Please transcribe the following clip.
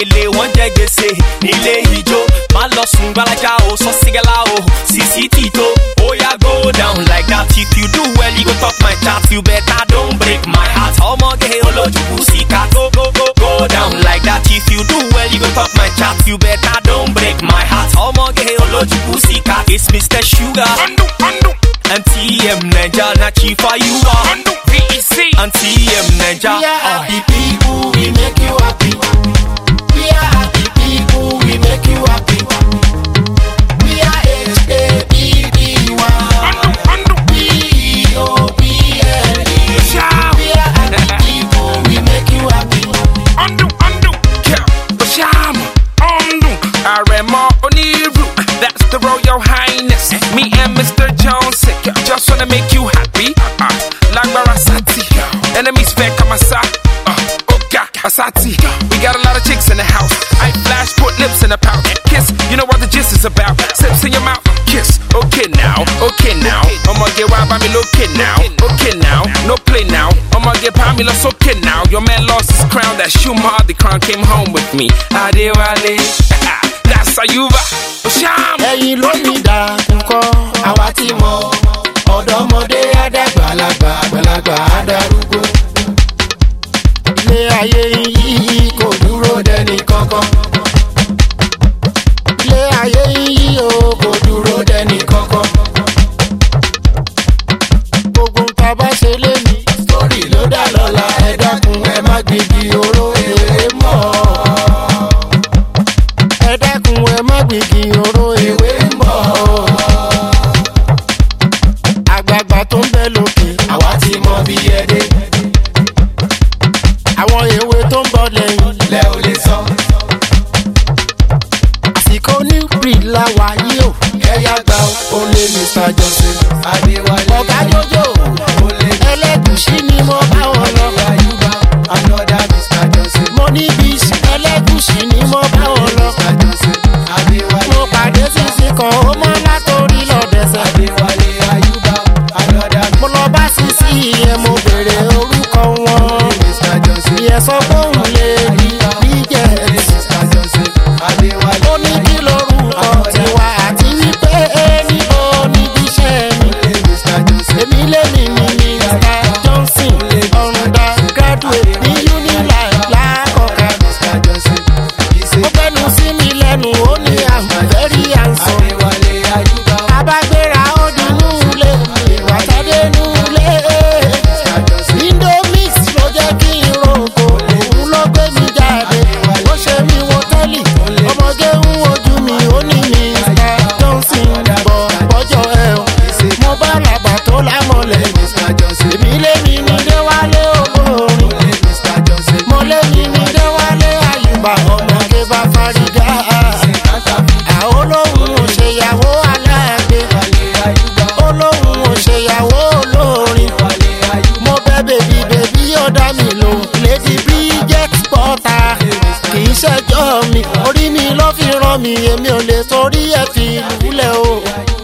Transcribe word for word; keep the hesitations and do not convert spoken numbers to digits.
Wele wọ́n jẹ gbèsè nílé ijó. Má lọ sùn gbalaja o, sọ sígẹ́lá o, sísí tìtó. Oya go down like that. If you do well, you go talk my chat. You better don't break my heart. Ọmọge olójú pussycat. Go go go go down like that. If you do well, you go talk my chat. You better don't break my heart. Ọmọge olójú pussycat. It's Mister Sugar. Undo, undo. And T M Naija, na chifa you are. Undo, V E C. And T M Naija. We are happy people, we make you happy. We are happy people, we make you happy. We are H A P B one. Undo, undo. B E O B L E. Shout. We are happy people, we make you happy. Undo, undo. Yeah, Bashama. Undo. Aremo Oniru. That's the Royal Highness. Me and Mister Jones. Just wanna make you happy. Uh, Lagbara Sati. Enemies fair Kamasa. Uh, Oka Asati. We got a lot of chicks in the house. I flash, put lips in a pouch. Kiss, you know what the gist is about. Sips in your mouth. Kiss. Okay now. Okay now. I'ma get wild by me looking now. Okay now. No play now. I'ma get Pamela okay now. Your man lost his crown. That Shumar, the crown came home with me. Adewale. That's Ayuba. Osham. Ẹ̀yin ló ní dàkúkọ́, àwa ti mọ̀. Ọ̀dọ́mọdé àdàgbàlagbà, àgbàlagbà àdàrúgbó. Ilé ayé yìí kò dúró dẹni kankan. Ilé ayé yìí o kò dúró dẹni kankan. Gbogbo nǹkan bá ṣe lé mi. Sórí ló dá lọ́la, ẹ dákun ẹ má gbìgì oró ewé mọ́. Ẹ dákun ẹ má gbìgì oró ewé mọ́. Àgbààgbà tó ń bẹ lókè, àwa ti mọ bí ẹ dé. Àwọn èwe tó ń bọ̀ lẹ́yìn, lẹ ò lè sọ. Àsìkò new breed la wà yìí o. Ẹ̀yà gbà ó lé Mister Johnson. Adéwálé. Ọ̀gá Jójó. Ẹlẹ́gùṣí ni mo bá wọn lọ. Ayuba, another Mister Johnson. Mo ní bíis, ẹlẹ́gùṣí ni mo bá wọn lọ. Mister Johnson. Adéwálé. Mo pàdé sísí kan, ó mọ́ látòrí lọ́dẹ̀sẹ̀. Adéwálé, Ayuba, another. Mo lọ bá sísí ìyẹn, mo bèrè orúkọ wọn. Mister Johnson. Ìyẹn sọ pé òun lè rí bíjẹ̀. Mister Johnson. Adéwálé. Ó ní kí lorúkọ tiwa àti wípé níbo níbi iṣẹ́ mi. Mister Johnson. Èmi lè ní ní Mister Johnson. Undergraduate ní Unilag lákọ̀ọ́ká. Mister Johnson. Ó gbẹ́nu sí mi lẹ́nu, ó ní I'm very handsome. Adéwálé, Ayuba. Abágbéra ó di núulé, ìwà jáde núulé. Mister Johnson. Indomix ló jẹ́ kí n rògbò, òun ló gbé mi jáde. Ó ṣe mí wo tẹ́lì, ọmọge ń wojú mi, ó ní Mister Johnson. Bọ̀ bọ́jọ́ ẹ o, mo bá làgbà tó lámọ̀lẹ̀. Mister Johnson. Èmi lé mi ní Déwálé olórin. Mister Johnson. Mo lé mi ní Déwálé Àyùbá, ọmọge bá fárígá. Olóhùn ò ṣèyàwó aláàgbé. Olóhùn ò ṣèyàwó olórin. Mo bẹ bèbí bèbí ó dá mi lò. Lady Bridget Porter kì í ṣẹjọ́ mi. Orí mi ló fi rán mi, èmi ò lè torí ẹ̀ fi lùlẹ̀ o.